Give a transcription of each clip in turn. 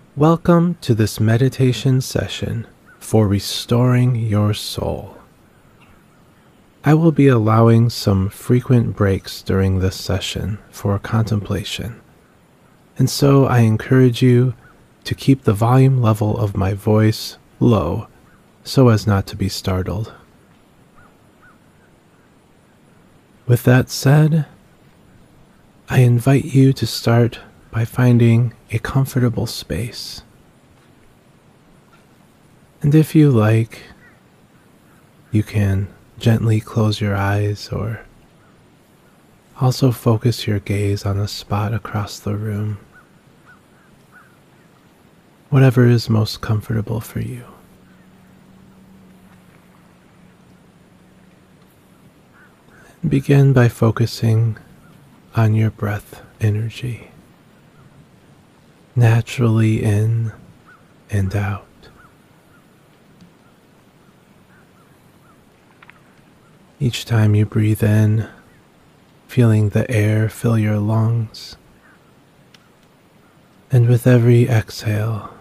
Welcome to this meditation session for restoring your soul. I will be allowing some frequent breaks during this session for contemplation, and so I encourage you to keep the volume level of my voice low so as not to be startled. With that said, I invite you to start by finding a comfortable space. And if you like, you can gently close your eyes or also focus your gaze on a spot across the room. Whatever is most comfortable for you. Begin by focusing on your breath energy, naturally in and out. Each time you breathe in, feeling the air fill your lungs, and with every exhale,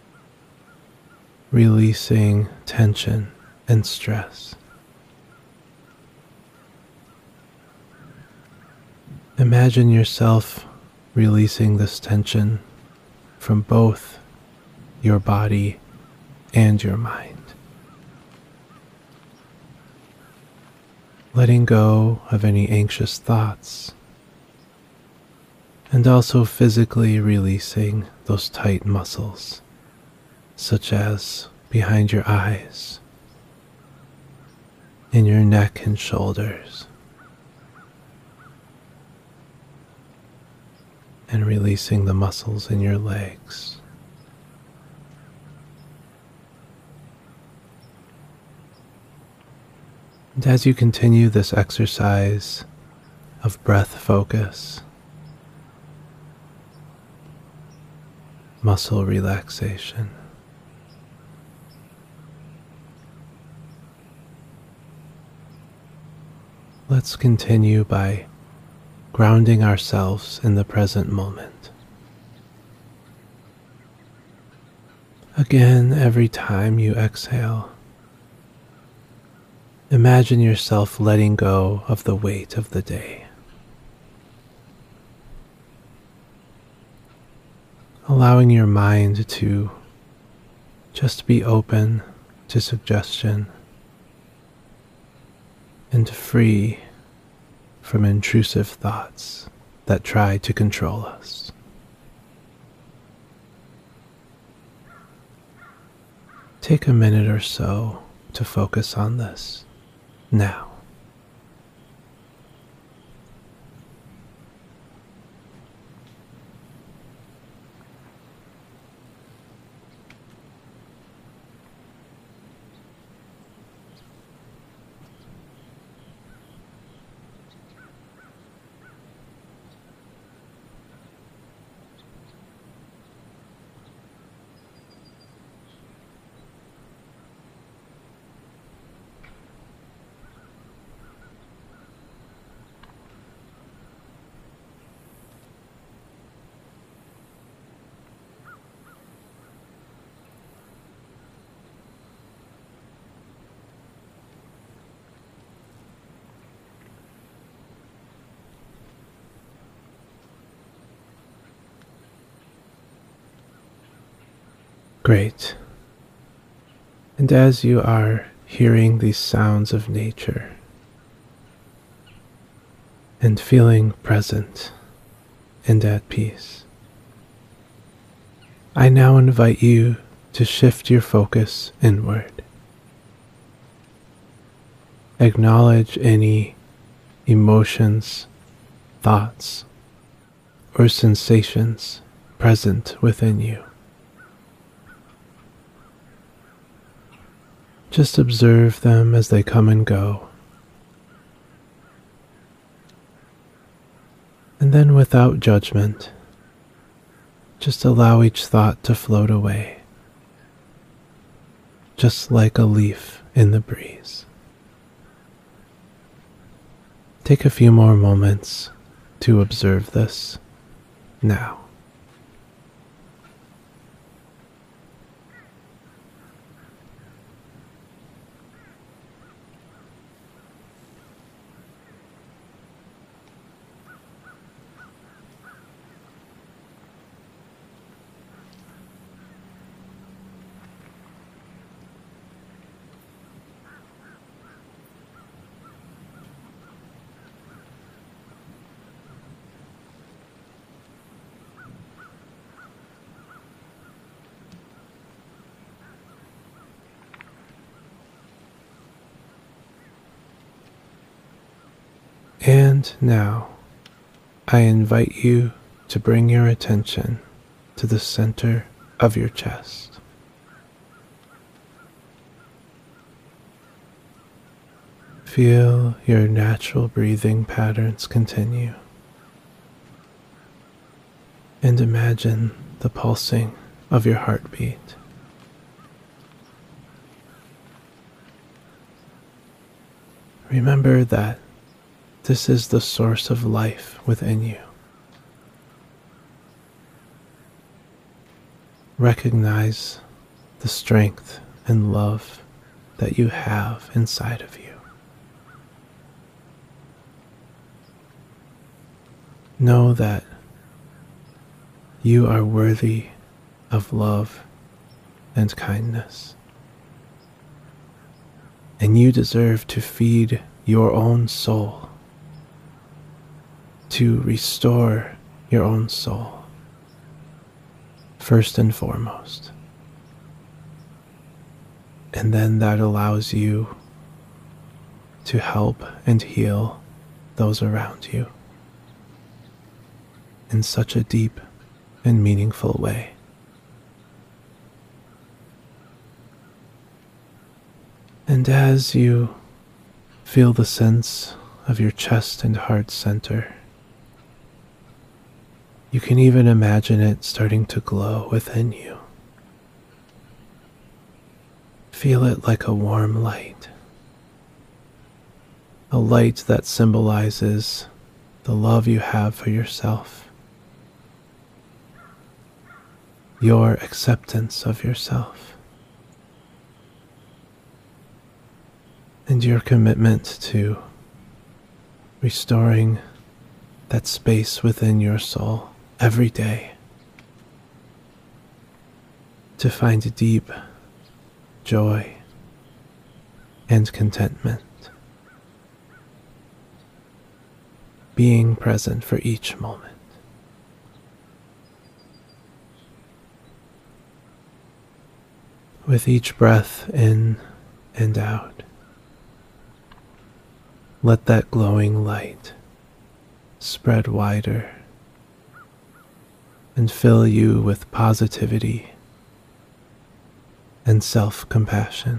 releasing tension and stress. Imagine yourself releasing this tension from both your body and your mind. Letting go of any anxious thoughts, and also physically releasing those tight muscles, such as behind your eyes, in your neck and shoulders, and releasing the muscles in your legs. And as you continue this exercise of breath focus, muscle relaxation, let's continue by grounding ourselves in the present moment. Again, every time you exhale, imagine yourself letting go of the weight of the day. Allowing your mind to just be open to suggestion and free from intrusive thoughts that try to control us. Take a minute or so to focus on this now. Great. And as you are hearing these sounds of nature and feeling present and at peace, I now invite you to shift your focus inward. Acknowledge any emotions, thoughts, or sensations present within you. Just observe them as they come and go. And then without judgment, just allow each thought to float away, just like a leaf in the breeze. Take a few more moments to observe this now. And now, I invite you to bring your attention to the center of your chest. Feel your natural breathing patterns continue, and imagine the pulsing of your heartbeat. Remember that this is the source of life within you. Recognize the strength and love that you have inside of you. Know that you are worthy of love and kindness, and you deserve to feed your own soul, to restore your own soul, first and foremost. And then that allows you to help and heal those around you in such a deep and meaningful way. And as you feel the sense of your chest and heart center, you can even imagine it starting to glow within you. Feel it like a warm light, a light that symbolizes the love you have for yourself, your acceptance of yourself, and your commitment to restoring that space within your soul every day to find deep joy and contentment, being present for each moment. With each breath in and out, let that glowing light spread wider and fill you with positivity and self-compassion.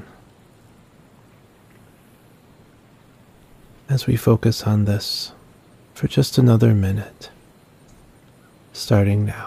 As we focus on this for just another minute, starting now.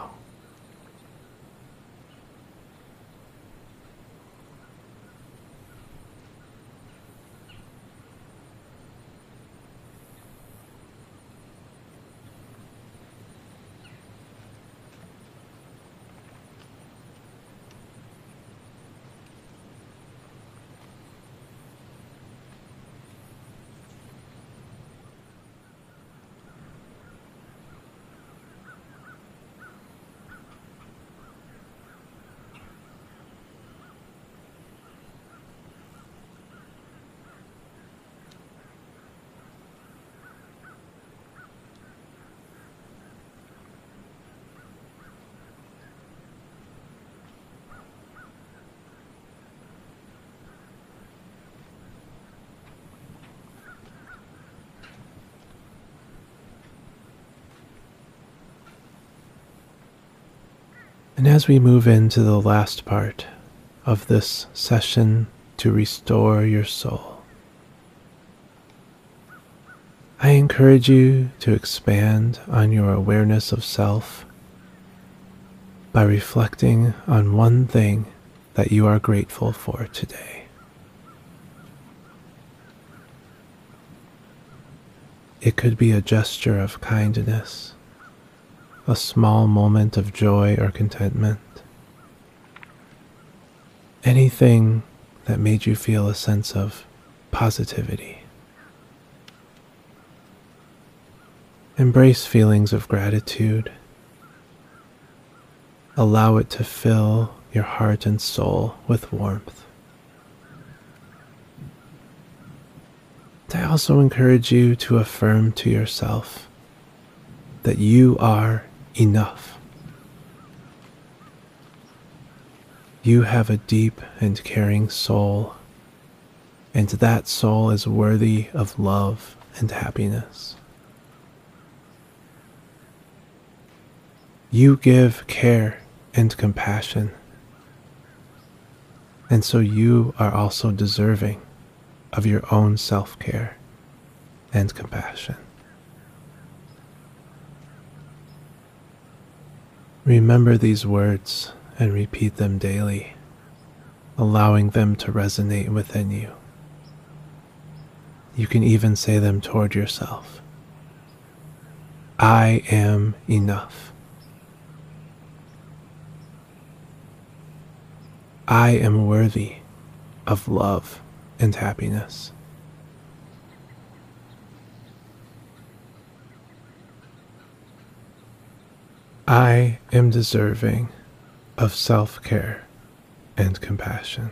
And as we move into the last part of this session to restore your soul, I encourage you to expand on your awareness of self by reflecting on one thing that you are grateful for today. It could be a gesture of kindness, a small moment of joy or contentment, anything that made you feel a sense of positivity. Embrace feelings of gratitude. Allow it to fill your heart and soul with warmth. I also encourage you to affirm to yourself that you are enough. You have a deep and caring soul, and that soul is worthy of love and happiness. You give care and compassion, and so you are also deserving of your own self-care and compassion. Remember these words and repeat them daily, allowing them to resonate within you. You can even say them toward yourself. I am enough. I am worthy of love and happiness. I am deserving of self-care and compassion.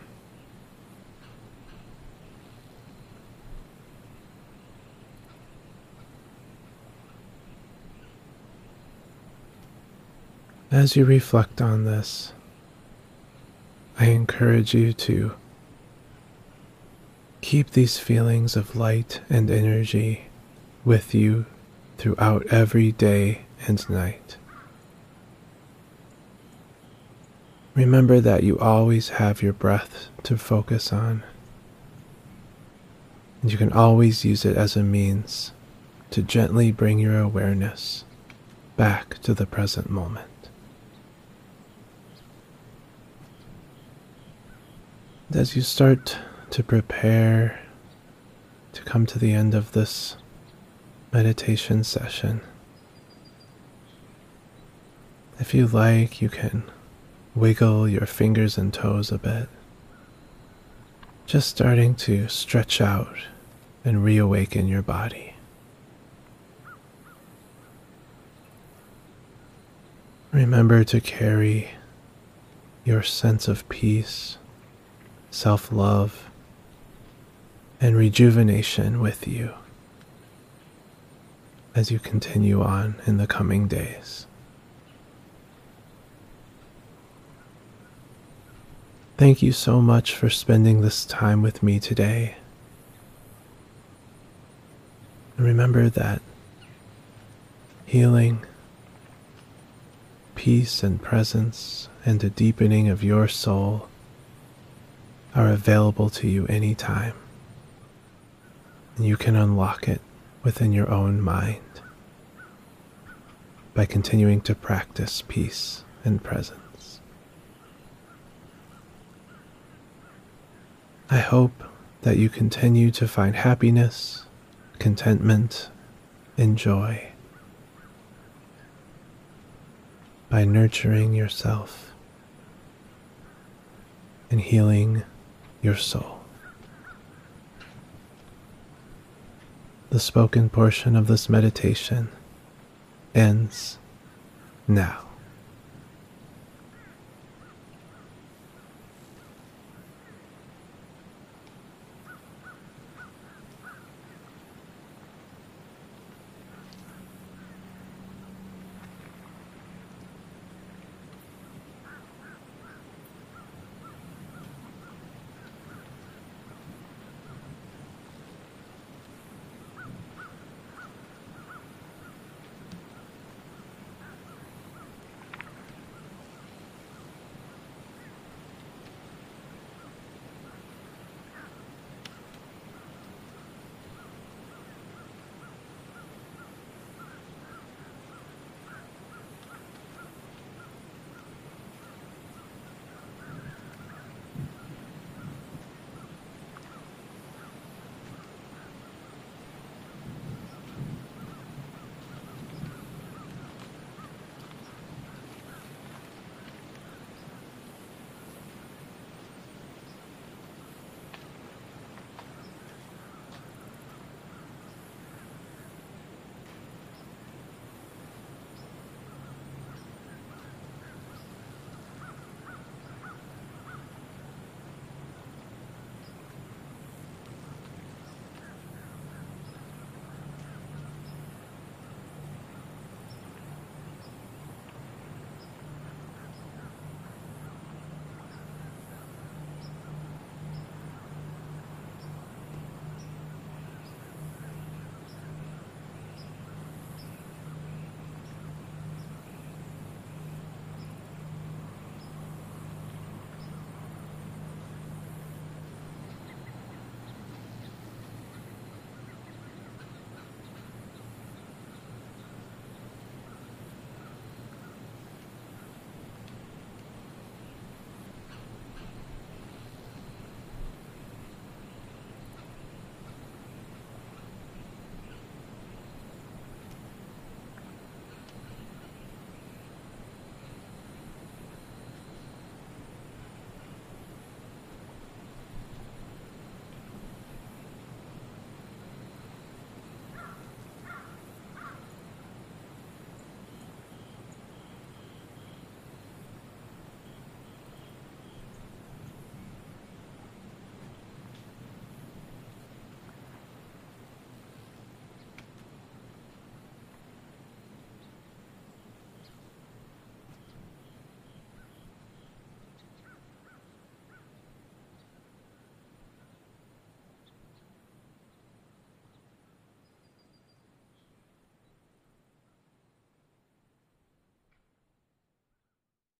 As you reflect on this, I encourage you to keep these feelings of light and energy with you throughout every day and night. Remember that you always have your breath to focus on, and you can always use it as a means to gently bring your awareness back to the present moment. As you start to prepare to come to the end of this meditation session, if you like, you can wiggle your fingers and toes a bit, just starting to stretch out and reawaken your body. Remember to carry your sense of peace, self-love, and rejuvenation with you as you continue on in the coming days. Thank you so much for spending this time with me today. And remember that healing, peace and presence, and a deepening of your soul are available to you anytime. And you can unlock it within your own mind by continuing to practice peace and presence. I hope that you continue to find happiness, contentment, and joy by nurturing yourself and healing your soul. The spoken portion of this meditation ends now.